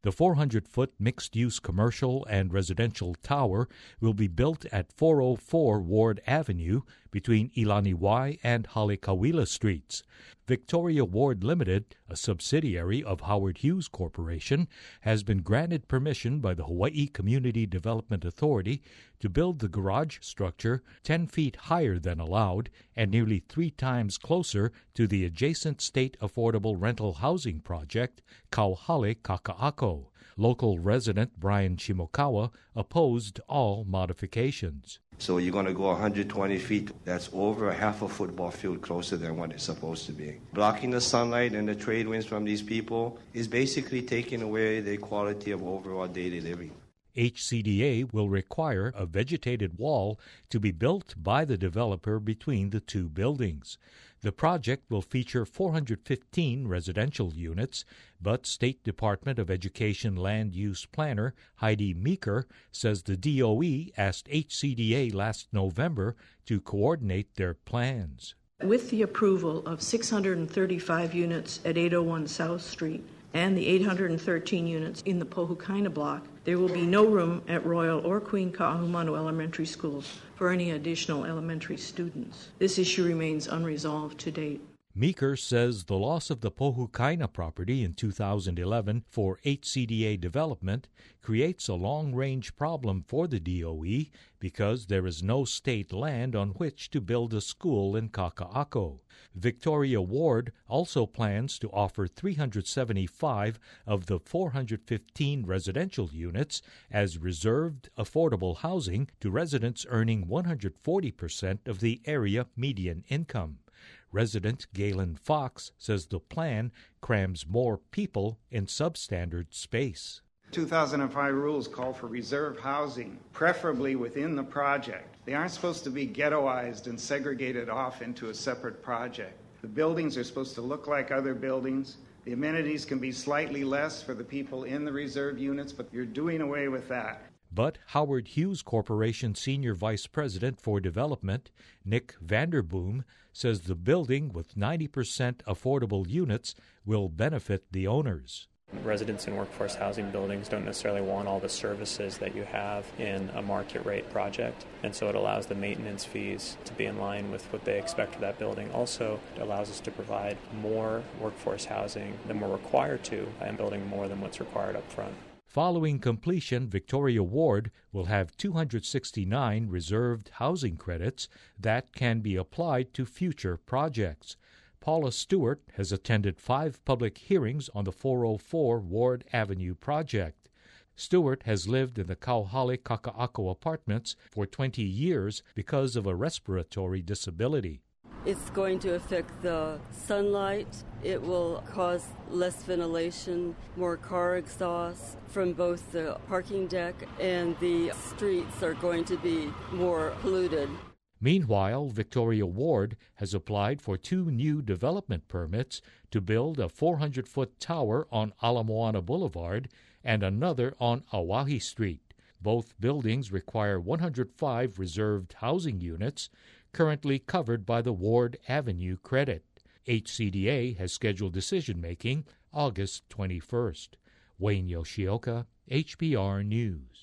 The 400-foot mixed-use commercial and residential tower will be built at 404 Ward Avenue between Ilaniwai and Halekawila Streets. Victoria Ward Limited, a subsidiary of Howard Hughes Corporation, has been granted permission by the Hawaii Community Development Authority to build the garage structure 10 feet higher than allowed and nearly 3 times closer to the adjacent state affordable rental housing project, Kauhale Kaka'ako. Local resident Brian Shimokawa opposed all modifications. So you're going to go 120 feet. That's over a half a football field closer than what it's supposed to be. Blocking the sunlight and the trade winds from these people is basically taking away the quality of overall daily living. HCDA will require a vegetated wall to be built by the developer between the two buildings. The project will feature 415 residential units, but State Department of Education Land Use Planner Heidi Meeker says the DOE asked HCDA last November to coordinate their plans. With the approval of 635 units at 801 South Street and the 813 units in the Pohukaina block, there will be no room at Royal or Queen Ka'ahumanu elementary schools for any additional elementary students. This issue remains unresolved to date. Meeker says the loss of the Pohukaina property in 2011 for HCDA development creates a long-range problem for the DOE because there is no state land on which to build a school in Kaka'ako. Victoria Ward also plans to offer 375 of the 415 residential units as reserved affordable housing to residents earning 140% of the area median income. Resident Galen Fox says the plan crams more people in substandard space. 2005 rules call for reserve housing, preferably within the project. They aren't supposed to be ghettoized and segregated off into a separate project. The buildings are supposed to look like other buildings. The amenities can be slightly less for the people in the reserve units, but you're doing away with that. But Howard Hughes Corporation Senior Vice President for Development, Nick Vanderboom, says the building with 90% affordable units will benefit the owners. Residents in workforce housing buildings don't necessarily want all the services that you have in a market rate project, and so it allows the maintenance fees to be in line with what they expect of that building. Also, it allows us to provide more workforce housing than we're required to and building more than what's required up front. Following completion, Victoria Ward will have 269 reserved housing credits that can be applied to future projects. Paula Stewart has attended 5 public hearings on the 404 Ward Avenue project. Stewart has lived in the Kauhale Kaka'ako apartments for 20 years because of a respiratory disability. It's going to affect the sunlight. It will cause less ventilation, more car exhaust from both the parking deck, and the streets are going to be more polluted. Meanwhile, Victoria Ward has applied for 2 new development permits to build a 400-foot tower on Ala Moana Boulevard and another on Awahi Street. Both buildings require 105 reserved housing units, currently covered by the Ward Avenue credit. HCDA has scheduled decision-making August 21st. Wayne Yoshioka, HPR News.